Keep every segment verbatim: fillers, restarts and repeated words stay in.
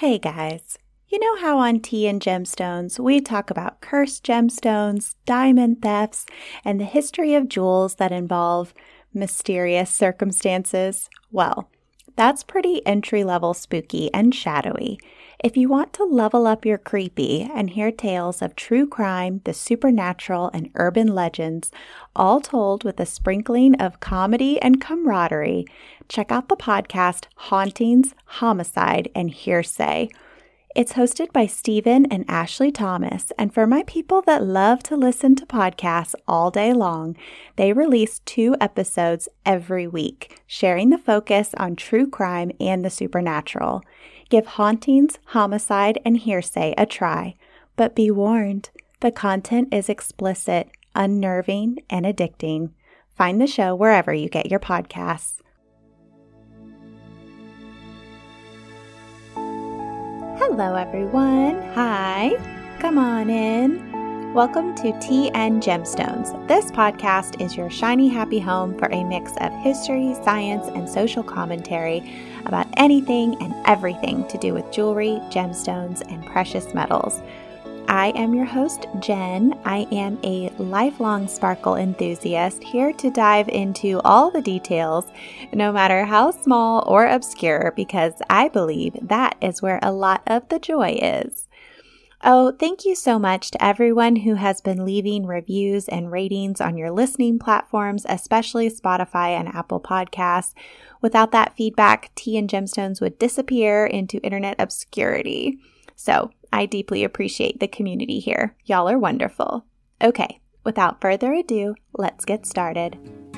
Hey guys, you know how on Tea and Gemstones we talk about cursed gemstones, diamond thefts, and the history of jewels that involve mysterious circumstances? Well, that's pretty entry-level spooky and shadowy. If you want to level up your creepy and hear tales of true crime, the supernatural, and urban legends, all told with a sprinkling of comedy and camaraderie, check out the podcast Hauntings, Homicide, and Hearsay. It's hosted by Stephen and Ashley Thomas, and for my people that love to listen to podcasts all day long, they release two episodes every week, sharing the focus on true crime and the supernatural. Give Hauntings, Homicide, and Hearsay a try, but be warned, the content is explicit, unnerving, and addicting. Find the show wherever you get your podcasts. Hello everyone, hi, come on in. Welcome to Tea and Gemstones. This podcast is your shiny happy home for a mix of history, science, and social commentary about anything and everything to do with jewelry, gemstones, and precious metals. I am your host, Jen. I am a lifelong sparkle enthusiast here to dive into all the details, no matter how small or obscure, because I believe that is where a lot of the joy is. Oh, thank you so much to everyone who has been leaving reviews and ratings on your listening platforms, especially Spotify and Apple Podcasts. Without that feedback, Tea and Gemstones would disappear into internet obscurity. So I deeply appreciate the community here. Y'all are wonderful. Okay, without further ado, let's get started.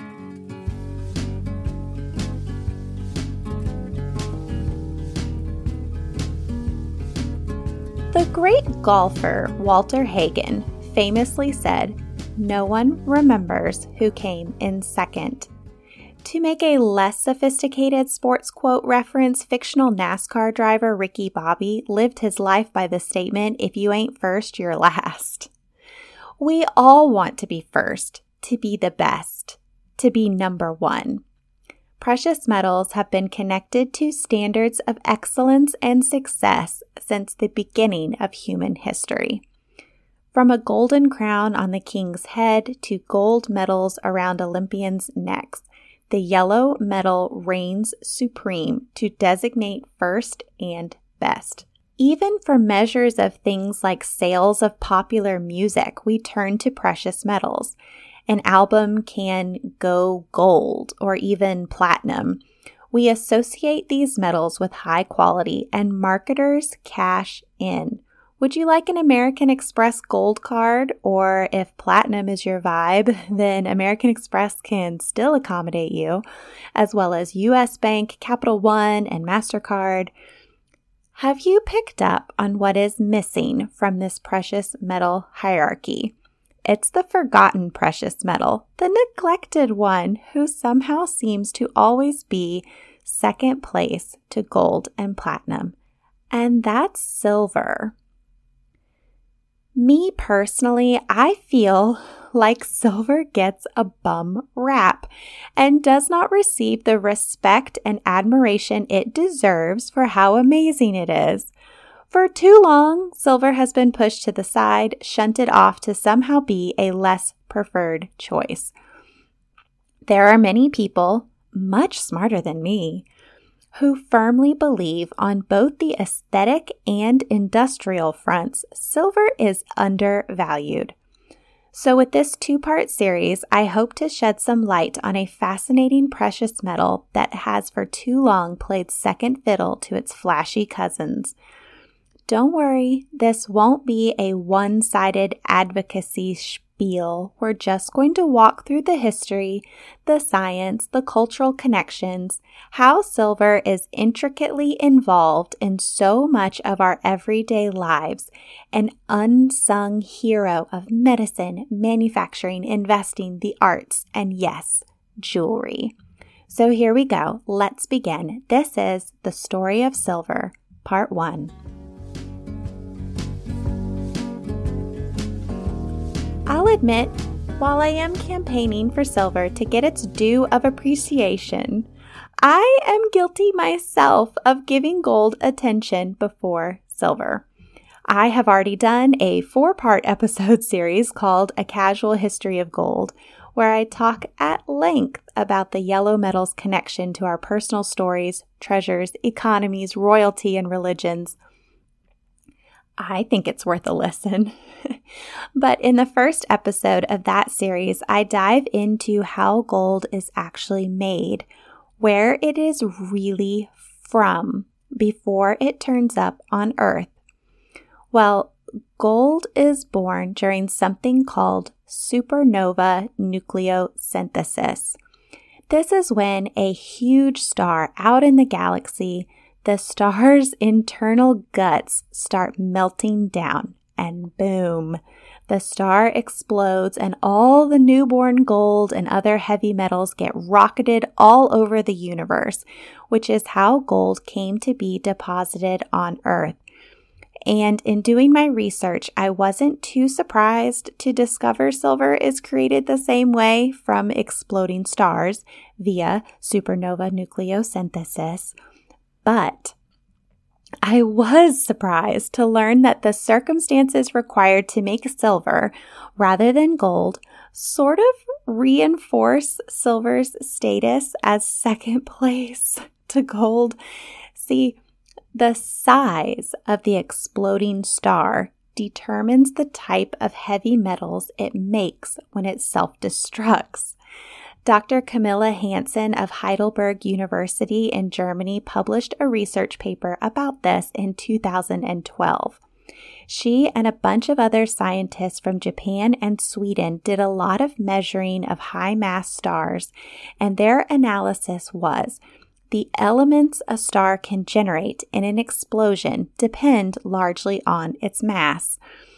The great golfer Walter Hagen famously said, "No one remembers who came in second." To make a less sophisticated sports quote reference, fictional NASCAR driver Ricky Bobby lived his life by the statement, "If you ain't first, you're last." We all want to be first, to be the best, to be number one. Precious metals have been connected to standards of excellence and success since the beginning of human history. From a golden crown on the king's head to gold medals around Olympians' necks, the yellow metal reigns supreme to designate first and best. Even for measures of things like sales of popular music, we turn to precious metals. An album can go gold or even platinum. We associate these metals with high quality and marketers cash in. Would you like an American Express gold card? Or if platinum is your vibe, then American Express can still accommodate you, as well as U S Bank, Capital One, and MasterCard. Have you picked up on what is missing from this precious metal hierarchy? It's the forgotten precious metal, the neglected one who somehow seems to always be second place to gold and platinum, and that's silver. Me personally, I feel like silver gets a bum rap and does not receive the respect and admiration it deserves for how amazing it is. For too long, silver has been pushed to the side, shunted off to somehow be a less preferred choice. There are many people, much smarter than me, who firmly believe on both the aesthetic and industrial fronts, silver is undervalued. So with this two-part series, I hope to shed some light on a fascinating precious metal that has for too long played second fiddle to its flashy cousins. Don't worry, this won't be a one-sided advocacy spiel. We're just going to walk through the history, the science, the cultural connections, how silver is intricately involved in so much of our everyday lives, an unsung hero of medicine, manufacturing, investing, the arts, and yes, jewelry. So here we go. Let's begin. This is The Story of Silver, Part one. I'll admit, while I am campaigning for silver to get its due of appreciation, I am guilty myself of giving gold attention before silver. I have already done a four-part episode series called A Casual History of Gold, where I talk at length about the yellow metal's connection to our personal stories, treasures, economies, royalty, and religions. I think it's worth a listen. But in the first episode of that series, I dive into how gold is actually made, where it is really from before it turns up on Earth. Well, gold is born during something called supernova nucleosynthesis. This is when a huge star out in the galaxy, the star's internal guts start melting down, and boom, the star explodes and all the newborn gold and other heavy metals get rocketed all over the universe, which is how gold came to be deposited on Earth. And in doing my research, I wasn't too surprised to discover silver is created the same way from exploding stars via supernova nucleosynthesis. But I was surprised to learn that the circumstances required to make silver rather than gold sort of reinforce silver's status as second place to gold. See, the size of the exploding star determines the type of heavy metals it makes when it self-destructs. Doctor Camilla Hansen of Heidelberg University in Germany published a research paper about this in two thousand twelve. She and a bunch of other scientists from Japan and Sweden did a lot of measuring of high-mass stars, and their analysis was the elements a star can generate in an explosion depend largely on its mass.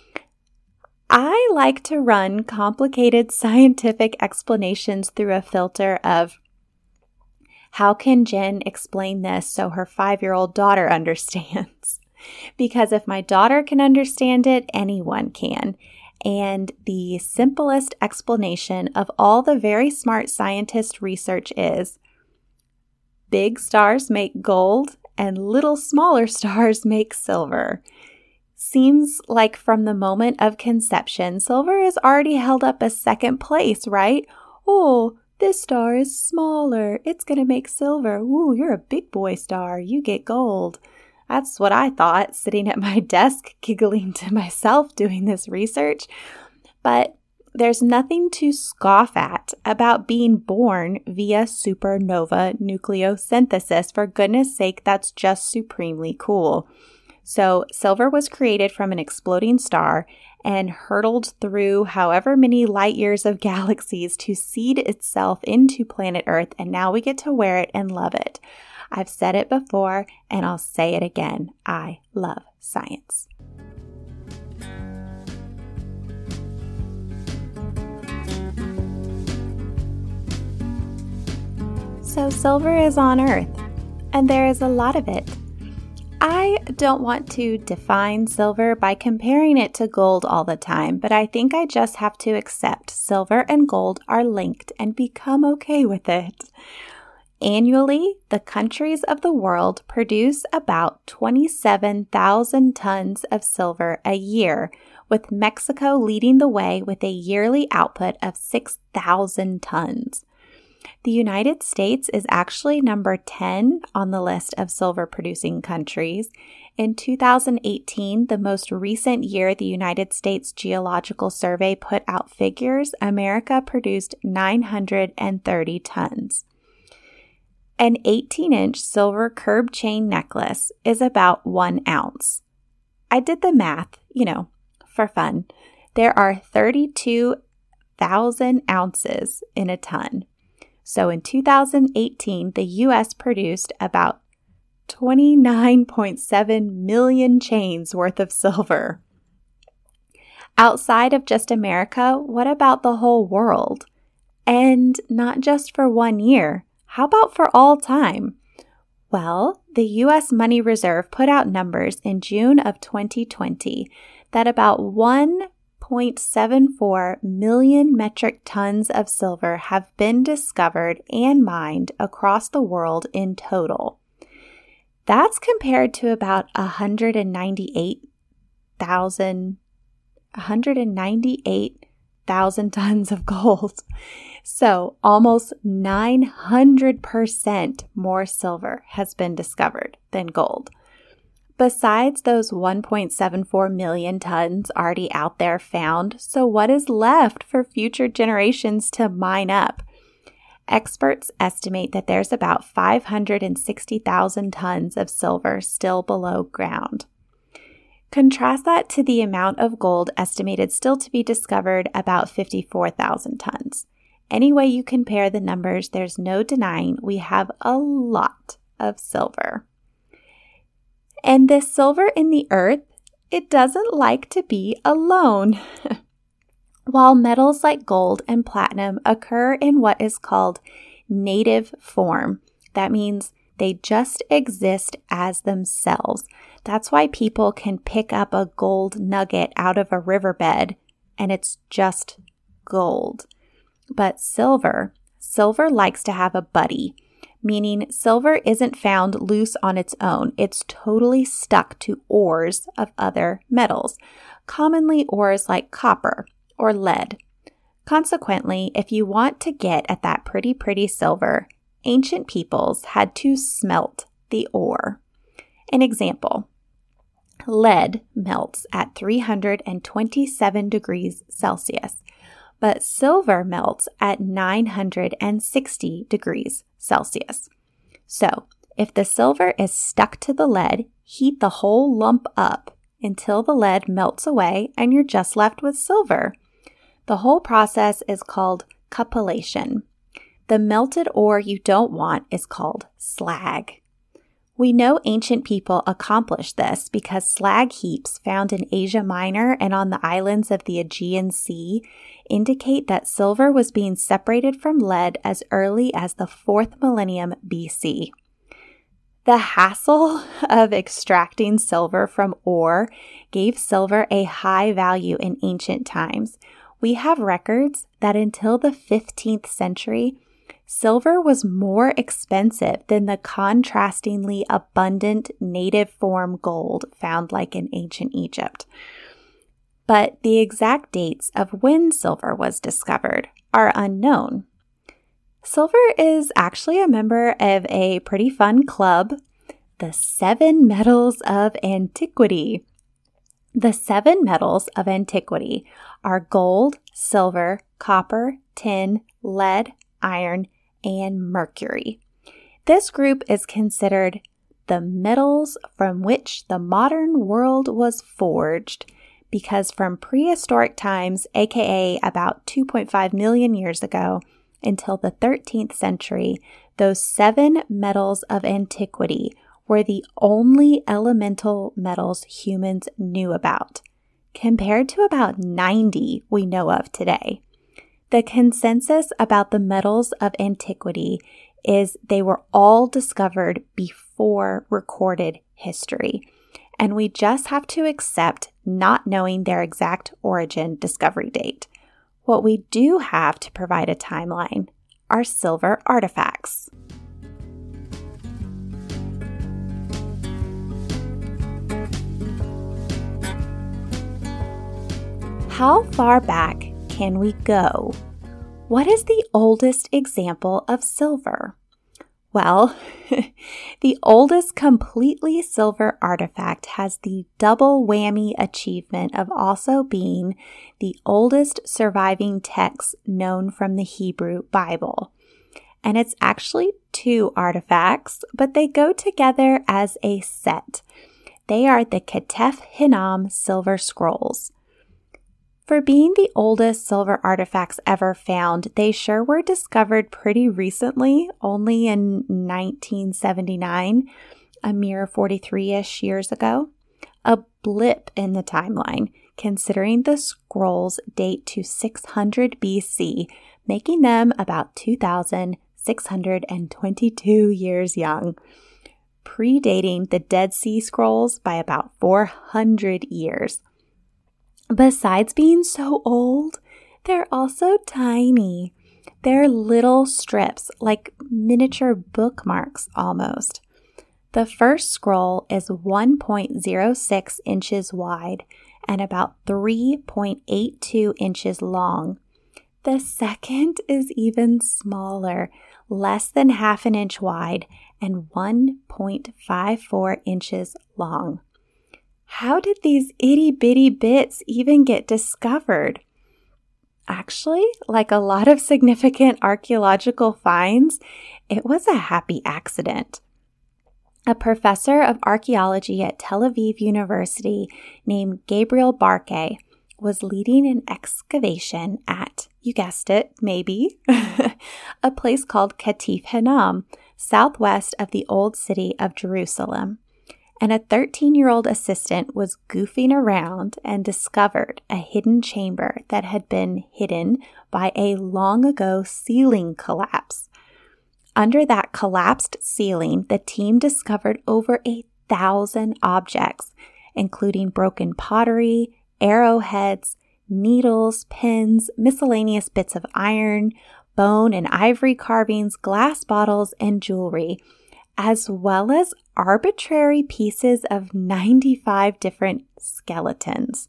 I like to run complicated scientific explanations through a filter of, how can Jen explain this so her five-year-old daughter understands? Because if my daughter can understand it, anyone can. And the simplest explanation of all the very smart scientist research is, big stars make gold and little smaller stars make silver. Seems like from the moment of conception, silver is already held up as second place, right? Oh, this star is smaller. It's going to make silver. Ooh, you're a big boy star. You get gold. That's what I thought, sitting at my desk, giggling to myself doing this research. But there's nothing to scoff at about being born via supernova nucleosynthesis. For goodness sake, that's just supremely cool. So silver was created from an exploding star and hurtled through however many light years of galaxies to seed itself into planet Earth, and now we get to wear it and love it. I've said it before, and I'll say it again. I love science. So silver is on Earth, and there is a lot of it. I don't want to define silver by comparing it to gold all the time, but I think I just have to accept silver and gold are linked and become okay with it. Annually, the countries of the world produce about twenty-seven thousand tons of silver a year, with Mexico leading the way with a yearly output of six thousand tons. The United States is actually number ten on the list of silver-producing countries. In two thousand eighteen, the most recent year the United States Geological Survey put out figures, America produced nine hundred thirty tons. An eighteen-inch silver curb chain necklace is about one ounce. I did the math, you know, for fun. There are thirty-two thousand ounces in a ton. So in two thousand eighteen, the U S produced about twenty-nine point seven million chains worth of silver. Outside of just America, what about the whole world? And not just for one year. How about for all time? Well, the U S Money Reserve put out numbers in June of twenty twenty that about one point seven four million metric tons of silver have been discovered and mined across the world in total. That's compared to about one hundred ninety-eight thousand one hundred ninety-eight thousand tons of gold. So almost nine hundred percent more silver has been discovered than gold. Besides those one point seven four million tons already out there found, so what is left for future generations to mine up? Experts estimate that there's about five hundred sixty thousand tons of silver still below ground. Contrast that to the amount of gold estimated still to be discovered, about fifty-four thousand tons. Any way you compare the numbers, there's no denying we have a lot of silver. And this silver in the earth, it doesn't like to be alone. While metals like gold and platinum occur in what is called native form, that means they just exist as themselves. That's why people can pick up a gold nugget out of a riverbed and it's just gold. But silver, silver likes to have a buddy, meaning silver isn't found loose on its own. It's totally stuck to ores of other metals, commonly ores like copper or lead. Consequently, if you want to get at that pretty, pretty silver, ancient peoples had to smelt the ore. An example, lead melts at three hundred twenty-seven degrees Celsius, but silver melts at nine hundred sixty degrees Celsius. So, if the silver is stuck to the lead, heat the whole lump up until the lead melts away and you're just left with silver. The whole process is called cupellation. The melted ore you don't want is called slag. We know ancient people accomplished this because slag heaps found in Asia Minor and on the islands of the Aegean Sea indicate that silver was being separated from lead as early as the fourth millennium B C. The hassle of extracting silver from ore gave silver a high value in ancient times. We have records that until the fifteenth century, silver was more expensive than the contrastingly abundant native form gold found like in ancient Egypt. But the exact dates of when silver was discovered are unknown. Silver is actually a member of a pretty fun club, the Seven Metals of Antiquity. The seven metals of antiquity are gold, silver, copper, tin, lead, iron, and mercury. This group is considered the metals from which the modern world was forged because from prehistoric times, aka about two point five million years ago, until the thirteenth century, those seven metals of antiquity were the only elemental metals humans knew about, compared to about ninety we know of today. The consensus about the metals of antiquity is they were all discovered before recorded history, and we just have to accept not knowing their exact origin discovery date. What we do have to provide a timeline are silver artifacts. How far back can we go? What is the oldest example of silver? Well, the oldest completely silver artifact has the double whammy achievement of also being the oldest surviving text known from the Hebrew Bible. And it's actually two artifacts, but they go together as a set. They are the Ketef Hinnom silver scrolls. For being the oldest silver artifacts ever found, they sure were discovered pretty recently, only in nineteen seventy-nine, a mere forty-three-ish years ago. A blip in the timeline, considering the scrolls date to six hundred B C, making them about two thousand six hundred twenty-two years young, predating the Dead Sea Scrolls by about four hundred years. Besides being so old, they're also tiny. They're little strips, like miniature bookmarks almost. The first scroll is one point zero six inches wide and about three point eight two inches long. The second is even smaller, less than half an inch wide and one point five four inches long. How did these itty-bitty bits even get discovered? Actually, like a lot of significant archaeological finds, it was a happy accident. A professor of archaeology at Tel Aviv University named Gabriel Barkay was leading an excavation at, you guessed it, maybe, a place called Katif Hanam, southwest of the old city of Jerusalem. And a thirteen-year-old assistant was goofing around and discovered a hidden chamber that had been hidden by a long-ago ceiling collapse. Under that collapsed ceiling, the team discovered over a thousand objects, including broken pottery, arrowheads, needles, pins, miscellaneous bits of iron, bone and ivory carvings, glass bottles, and jewelry, as well as arbitrary pieces of ninety-five different skeletons.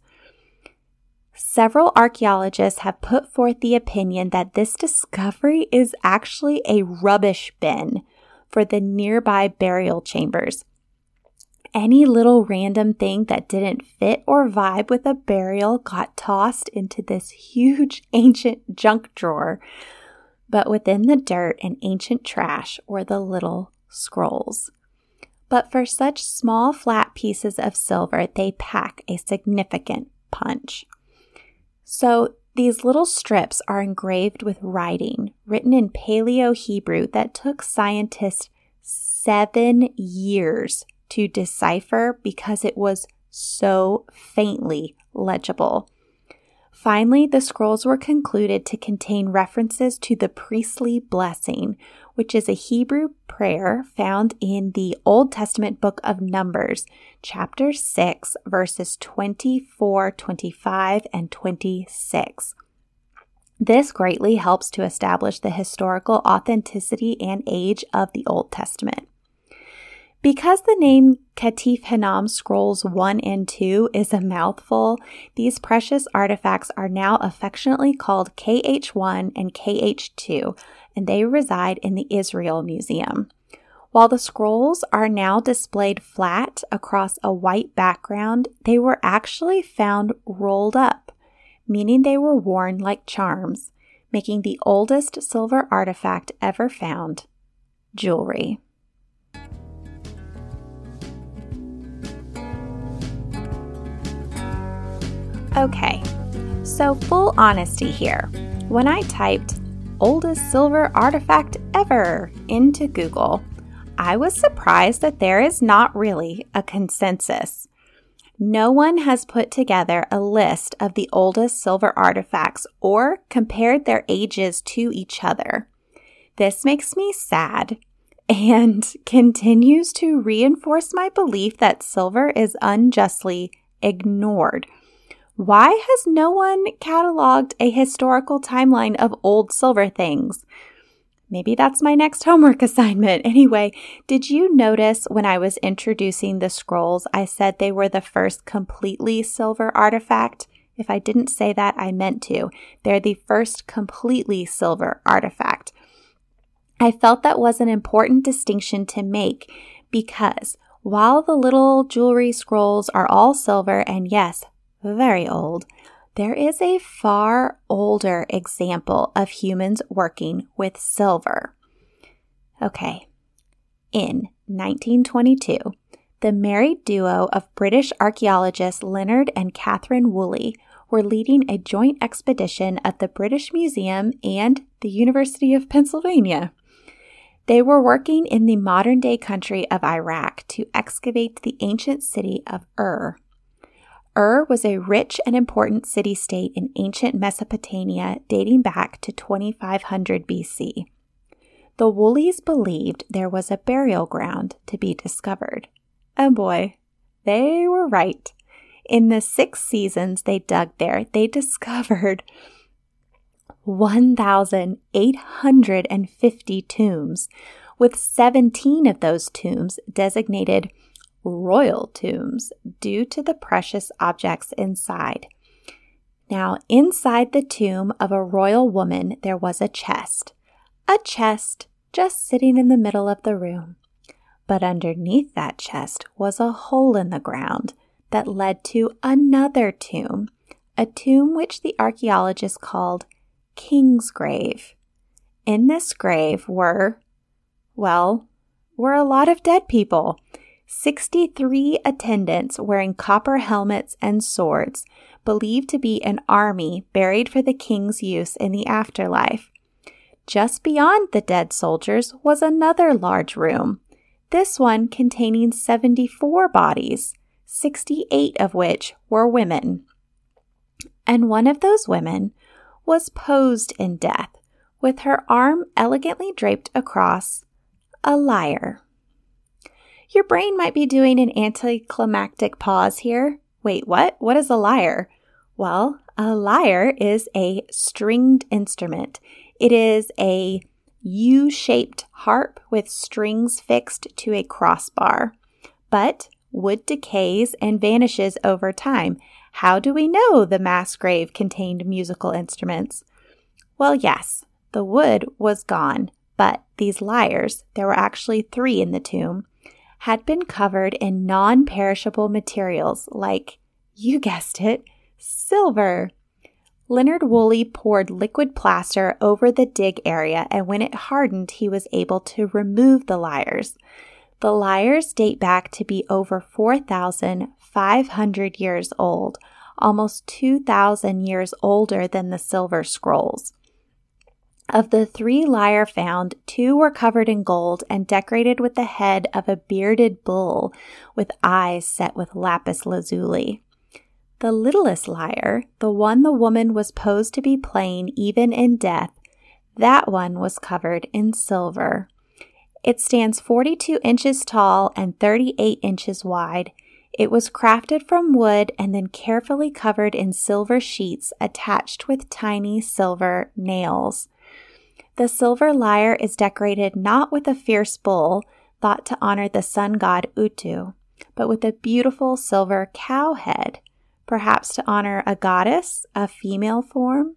Several archaeologists have put forth the opinion that this discovery is actually a rubbish bin for the nearby burial chambers. Any little random thing that didn't fit or vibe with a burial got tossed into this huge ancient junk drawer. But within the dirt and ancient trash were the little scrolls. But for such small flat pieces of silver, they pack a significant punch. So these little strips are engraved with writing written in Paleo-Hebrew that took scientists seven years to decipher because it was so faintly legible. Finally, the scrolls were concluded to contain references to the priestly blessing, which is a Hebrew prayer found in the Old Testament book of Numbers, chapter six, verses twenty-four, twenty-five, and twenty-six. This greatly helps to establish the historical authenticity and age of the Old Testament. Because the name Katif Hanam Scrolls one and two is a mouthful, these precious artifacts are now affectionately called K H one and K H two, and they reside in the Israel Museum. While the scrolls are now displayed flat across a white background, they were actually found rolled up, meaning they were worn like charms, making the oldest silver artifact ever found jewelry. Okay, so full honesty here. When I typed oldest silver artifact ever into Google, I was surprised that there is not really a consensus. No one has put together a list of the oldest silver artifacts or compared their ages to each other. This makes me sad and continues to reinforce my belief that silver is unjustly ignored. Why has no one cataloged a historical timeline of old silver things? Maybe that's my next homework assignment. Anyway, did you notice when I was introducing the scrolls, I said they were the first completely silver artifact? If I didn't say that, I meant to. They're the first completely silver artifact. I felt that was an important distinction to make because while the little jewelry scrolls are all silver and yes, very old, there is a far older example of humans working with silver. Okay, in nineteen twenty-two, the married duo of British archaeologists Leonard and Catherine Woolley were leading a joint expedition of the British Museum and the University of Pennsylvania. They were working in the modern-day country of Iraq to excavate the ancient city of Ur. Ur was a rich and important city-state in ancient Mesopotamia dating back to twenty-five hundred B C. The Woolleys believed there was a burial ground to be discovered. And boy, they were right. In the six seasons they dug there, they discovered one thousand eight hundred fifty tombs, with seventeen of those tombs designated royal tombs due to the precious objects inside. Now, inside the tomb of a royal woman, there was a chest. A chest just sitting in the middle of the room. But underneath that chest was a hole in the ground that led to another tomb, a tomb which the archaeologists called King's Grave. In this grave were, well, were a lot of dead people. sixty-three attendants wearing copper helmets and swords, believed to be an army buried for the king's use in the afterlife. Just beyond the dead soldiers was another large room, this one containing seventy-four bodies, sixty-eight of which were women. And one of those women was posed in death, with her arm elegantly draped across a lyre. Your brain might be doing an anticlimactic pause here. Wait, what? What is a lyre? Well, a lyre is a stringed instrument. It is a U-shaped harp with strings fixed to a crossbar. But wood decays and vanishes over time. How do we know the mass grave contained musical instruments? Well, yes, the wood was gone, but these lyres, there were actually three in the tomb, had been covered in non-perishable materials like, you guessed it, silver. Leonard Woolley poured liquid plaster over the dig area, and when it hardened, he was able to remove the lyres. The lyres date back to be over four thousand five hundred years old, almost two thousand years older than the silver scrolls. Of the three lyre found, two were covered in gold and decorated with the head of a bearded bull with eyes set with lapis lazuli. The littlest lyre, the one the woman was posed to be playing even in death, that one was covered in silver. It stands forty-two inches tall and thirty-eight inches wide. It was crafted from wood and then carefully covered in silver sheets attached with tiny silver nails. The silver lyre is decorated not with a fierce bull, thought to honor the sun god Utu, but with a beautiful silver cow head, perhaps to honor a goddess, a female form.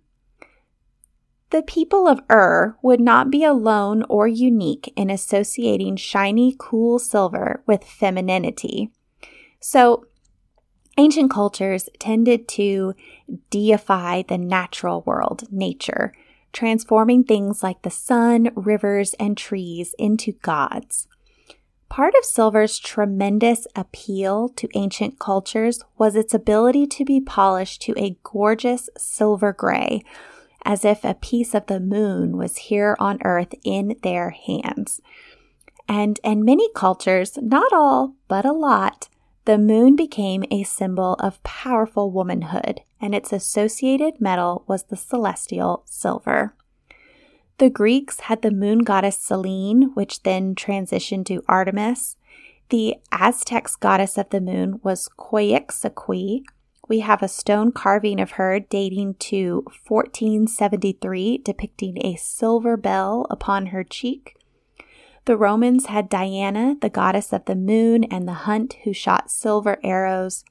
The people of Ur would not be alone or unique in associating shiny, cool silver with femininity. So, ancient cultures tended to deify the natural world, nature, transforming things like the sun, rivers, and trees into gods. Part of silver's tremendous appeal to ancient cultures was its ability to be polished to a gorgeous silver gray, as if a piece of the moon was here on earth in their hands. And in many cultures, not all, but a lot, the moon became a symbol of powerful womanhood, and its associated metal was the celestial silver. The Greeks had the moon goddess Selene, which then transitioned to Artemis. The Aztecs' goddess of the moon was Coyxacui. We have a stone carving of her dating to fourteen seventy-three, depicting a silver bell upon her cheek. The Romans had Diana, the goddess of the moon, and the hunt, who shot silver arrows.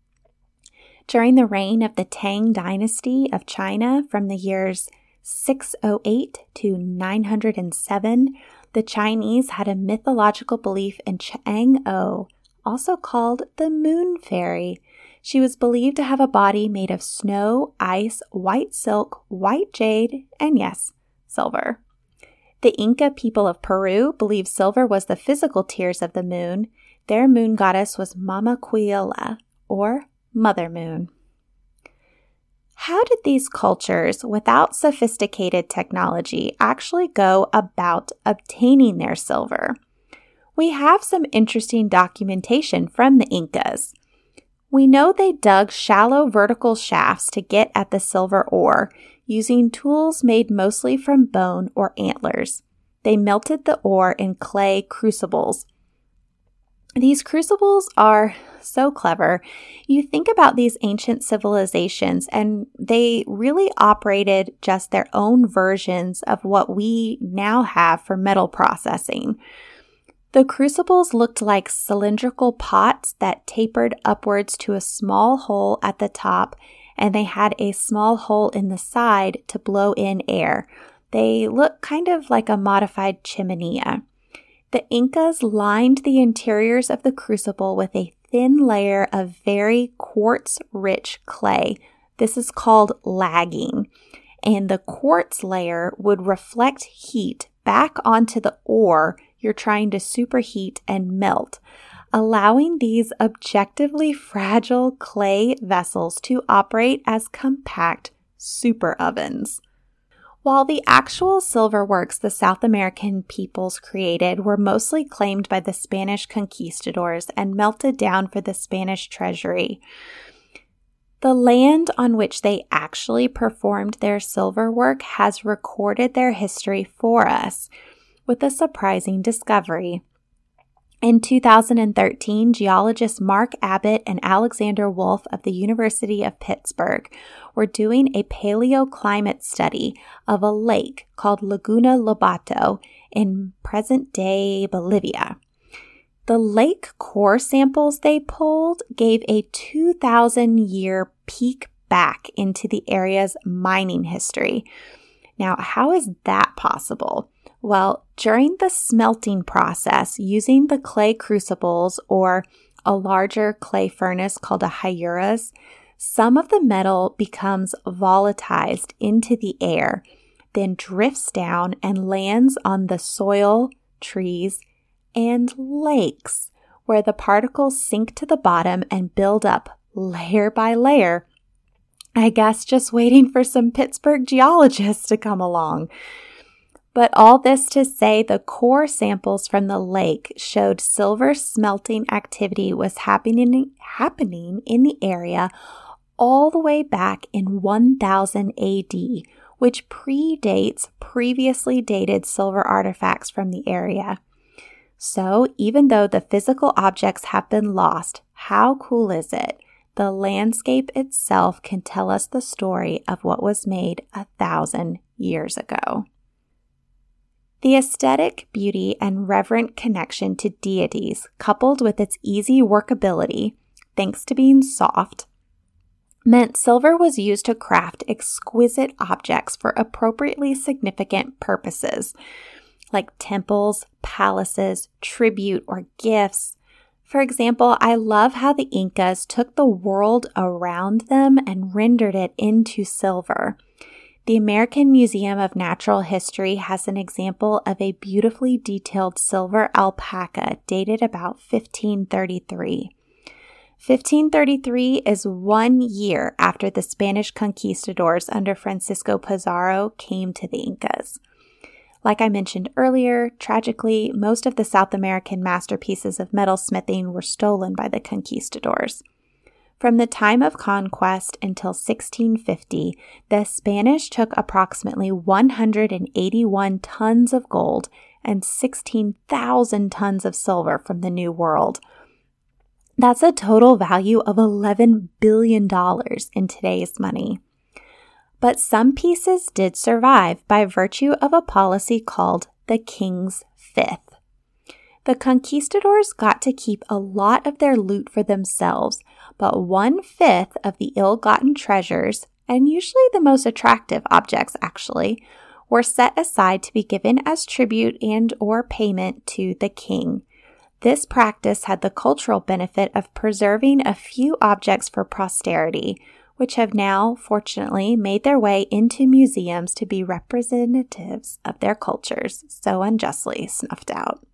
During the reign of the Tang dynasty of China from the years six oh eight to nine hundred seven, the Chinese had a mythological belief in Chang'o, also called the moon fairy. She was believed to have a body made of snow, ice, white silk, white jade, and yes, silver. The Inca people of Peru believed silver was the physical tears of the moon. Their moon goddess was Mama Quilla, or Mother Moon. How did these cultures, without sophisticated technology, actually go about obtaining their silver? We have some interesting documentation from the Incas. We know they dug shallow vertical shafts to get at the silver ore, using tools made mostly from bone or antlers. They melted the ore in clay crucibles. These crucibles are so clever. You think about these ancient civilizations, and they really operated just their own versions of what we now have for metal processing. The crucibles looked like cylindrical pots that tapered upwards to a small hole at the top, and they had a small hole in the side to blow in air. They look kind of like a modified chimenea. The Incas lined the interiors of the crucible with a thin layer of very quartz-rich clay. This is called lagging, and the quartz layer would reflect heat back onto the ore you're trying to superheat and melt, allowing these objectively fragile clay vessels to operate as compact super ovens. While the actual silver works the South American peoples created were mostly claimed by the Spanish conquistadors and melted down for the Spanish treasury, the land on which they actually performed their silver work has recorded their history for us with a surprising discovery. In two thousand thirteen, geologists Mark Abbott and Alexander Wolf of the University of Pittsburgh were doing a paleoclimate study of a lake called Laguna Lobato in present-day Bolivia. The lake core samples they pulled gave a two thousand year peek back into the area's mining history. Now, how is that possible? Well, during the smelting process, using the clay crucibles or a larger clay furnace called a hyuras, some of the metal becomes volatilized into the air, then drifts down and lands on the soil, trees, and lakes, where the particles sink to the bottom and build up layer by layer. I guess just waiting for some Pittsburgh geologists to come along. But all this to say, the core samples from the lake showed silver smelting activity was happening, happening in the area all the way back in one thousand A D, which predates previously dated silver artifacts from the area. So even though the physical objects have been lost, how cool is it? The landscape itself can tell us the story of what was made a thousand years ago. The aesthetic beauty and reverent connection to deities, coupled with its easy workability, thanks to being soft, meant silver was used to craft exquisite objects for appropriately significant purposes, like temples, palaces, tribute, or gifts. For example, I love how the Incas took the world around them and rendered it into silver. The American Museum of Natural History has an example of a beautifully detailed silver alpaca dated about fifteen thirty-three. fifteen thirty-three is one year after the Spanish conquistadors under Francisco Pizarro came to the Incas. Like I mentioned earlier, tragically, most of the South American masterpieces of metalsmithing were stolen by the conquistadors. From the time of conquest until sixteen fifty, the Spanish took approximately one hundred eighty-one tons of gold and sixteen thousand tons of silver from the New World. That's a total value of eleven billion dollars in today's money. But some pieces did survive by virtue of a policy called the King's Fifth. The conquistadors got to keep a lot of their loot for themselves, but one-fifth of the ill-gotten treasures, and usually the most attractive objects actually, were set aside to be given as tribute and or payment to the king. This practice had the cultural benefit of preserving a few objects for posterity, which have now, fortunately, made their way into museums to be representatives of their cultures, so unjustly snuffed out.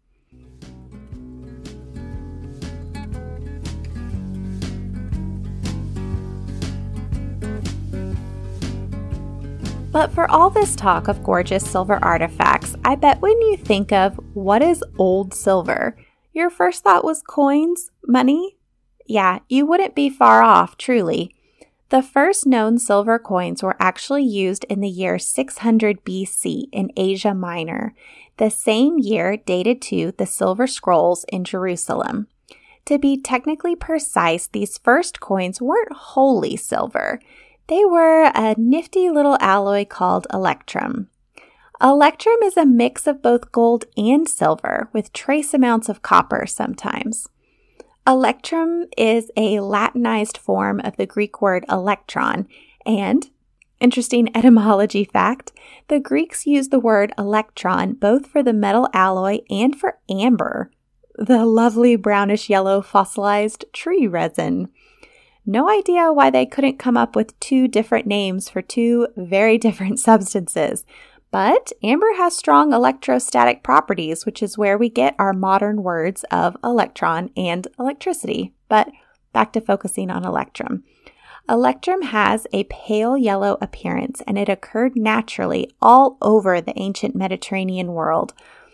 But for all this talk of gorgeous silver artifacts, I bet when you think of what is old silver, your first thought was coins, money? Yeah, you wouldn't be far off, truly. The first known silver coins were actually used in the year six hundred B C in Asia Minor, the same year dated to the Silver Scrolls in Jerusalem. To be technically precise, these first coins weren't wholly silver. They were a nifty little alloy called electrum. Electrum is a mix of both gold and silver, with trace amounts of copper sometimes. Electrum is a Latinized form of the Greek word electron, and, interesting etymology fact, the Greeks used the word electron both for the metal alloy and for amber, the lovely brownish-yellow fossilized tree resin. No idea why they couldn't come up with two different names for two very different substances. But amber has strong electrostatic properties, which is where we get our modern words of electron and electricity. But back to focusing on electrum. Electrum has a pale yellow appearance, and it occurred naturally all over the ancient Mediterranean world.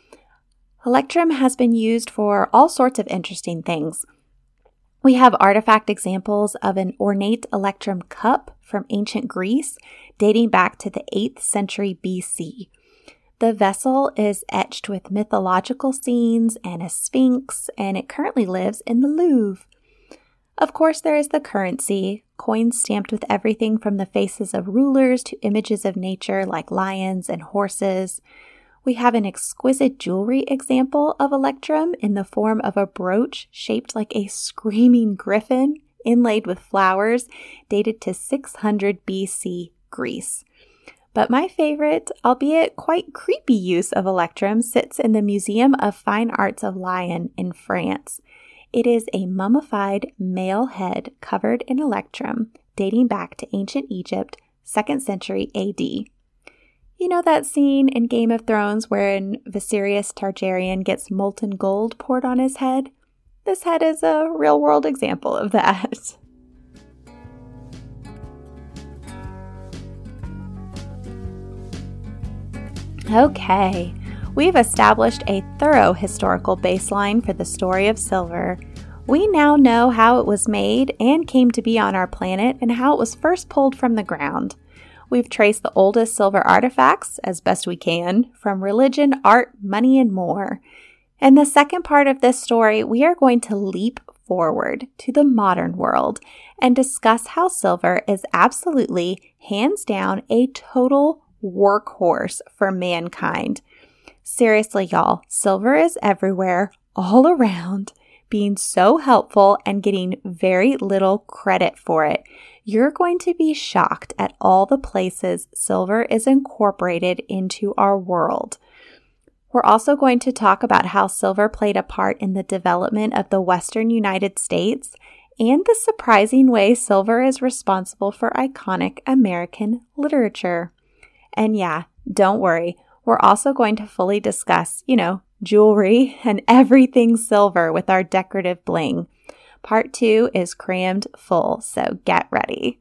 Electrum has been used for all sorts of interesting things. We have artifact examples of an ornate electrum cup from ancient Greece dating back to the eighth century B C. The vessel is etched with mythological scenes and a sphinx, and it currently lives in the Louvre. Of course, there is the currency, coins stamped with everything from the faces of rulers to images of nature like lions and horses. We have an exquisite jewelry example of electrum in the form of a brooch shaped like a screaming griffin inlaid with flowers dated to six hundred B C Greece. But my favorite, albeit quite creepy use of electrum sits in the Museum of Fine Arts of Lyon in France. It is a mummified male head covered in electrum dating back to ancient Egypt, second century A D. You know that scene in Game of Thrones wherein Viserys Targaryen gets molten gold poured on his head? This head is a real-world example of that. Okay, we've established a thorough historical baseline for the story of silver. We now know how it was made and came to be on our planet and how it was first pulled from the ground. We've traced the oldest silver artifacts, as best we can, from religion, art, money, and more. In the second part of this story, we are going to leap forward to the modern world and discuss how silver is absolutely, hands down, a total workhorse for mankind. Seriously, y'all, silver is everywhere, all around, being so helpful and getting very little credit for it. You're going to be shocked at all the places silver is incorporated into our world. We're also going to talk about how silver played a part in the development of the Western United States and the surprising way silver is responsible for iconic American literature. And yeah, don't worry, we're also going to fully discuss, you know, jewelry and everything silver with our decorative bling. Part two is crammed full, so get ready.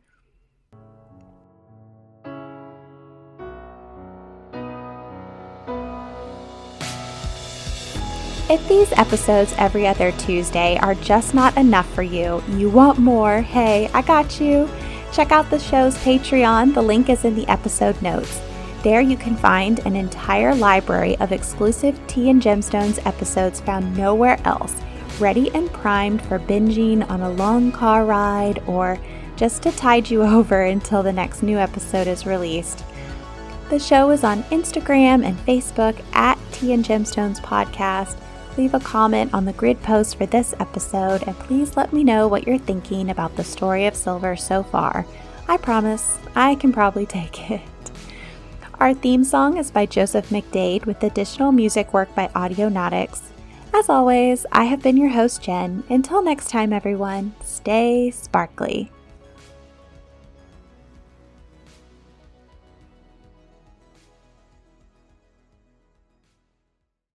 If these episodes every other Tuesday are just not enough for you, you want more, hey, I got you. Check out the show's Patreon. The link is in the episode notes. There you can find an entire library of exclusive Tea and Gemstones episodes found nowhere else, ready and primed for binging on a long car ride or just to tide you over until the next new episode is released. The show is on Instagram and Facebook at Tea and Gemstones Podcast. Leave a comment on the grid post for this episode and please let me know what you're thinking about the story of silver so far. I promise I can probably take it. Our theme song is by Joseph McDade with additional music work by Audionautics. As always, I have been your host, Jen. Until next time, everyone, stay sparkly.